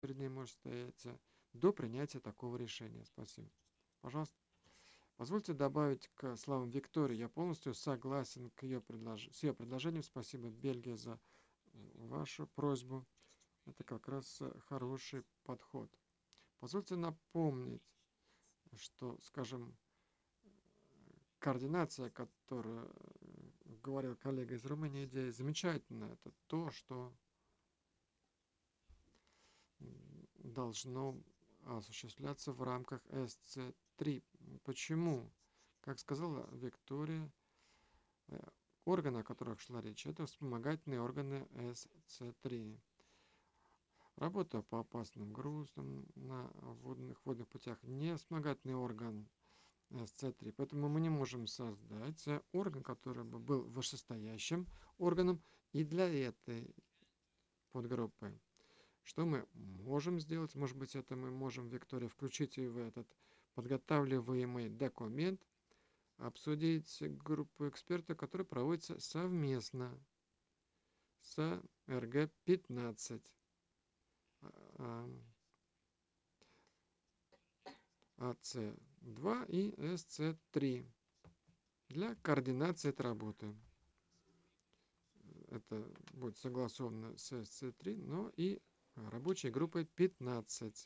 перед ней может стоять до принятия такого решения. Спасибо. Пожалуйста. Позвольте добавить к словам Виктории. Я полностью согласен с ее предложением. Спасибо, Бельгия, за вашу просьбу. Это как раз хороший подход. Позвольте напомнить, что, скажем, координация, которую говорил коллега из Румынии, идея замечательная. Это то, что должно осуществляться в рамках СЦ-3. Почему? Как сказала Виктория, органы, о которых шла речь, это вспомогательные органы СЦ-3. Работа по опасным грузам на водных путях не вспомогательный орган СЦ-3. Поэтому мы не можем создать орган, который бы был вышестоящим органом и для этой подгруппы. Что мы можем сделать? Может быть, это мы можем, Виктория, включить и в этот подготавливаемый документ, обсудить группу экспертов, которая проводится совместно с РГ-15, АЦ-2 и СЦ-3 для координации этой работы. Это будет согласовано с СЦ-3, но и рабочей группой 15.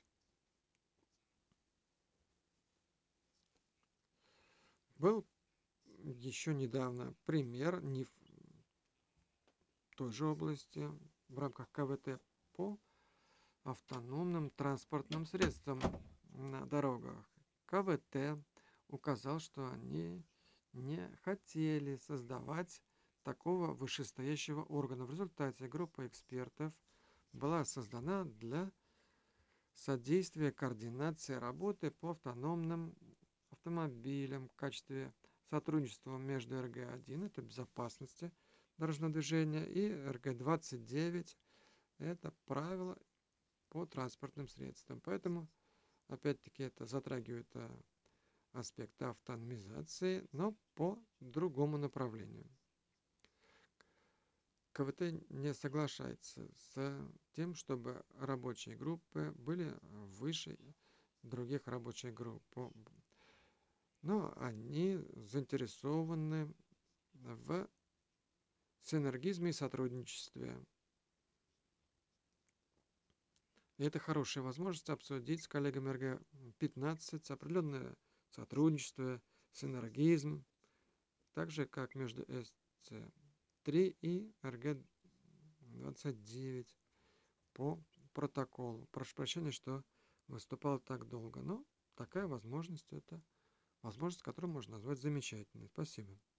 Был еще недавно пример не в той же области, в рамках КВТ по автономным транспортным средствам на дорогах. КВТ указал, что они не хотели создавать такого вышестоящего органа. В результате группа экспертов была создана для содействия координации работы по автономным автомобилям в качестве сотрудничества между РГ-1, это безопасности дорожного движения, и РГ-29, это правила по транспортным средствам. Поэтому, опять-таки, это затрагивает аспекты автономизации, но по другому направлению. КВТ не соглашается с тем, чтобы рабочие группы были выше других рабочих групп. Но они заинтересованы в синергизме и сотрудничестве. И это хорошая возможность обсудить с коллегами РГ-15 определенное сотрудничество, синергизм, так же как между СЦ-3 и РГ-29 по протоколу. Прошу прощения, что выступал так долго, но такая возможность, это возможность, которую можно назвать замечательной. Спасибо.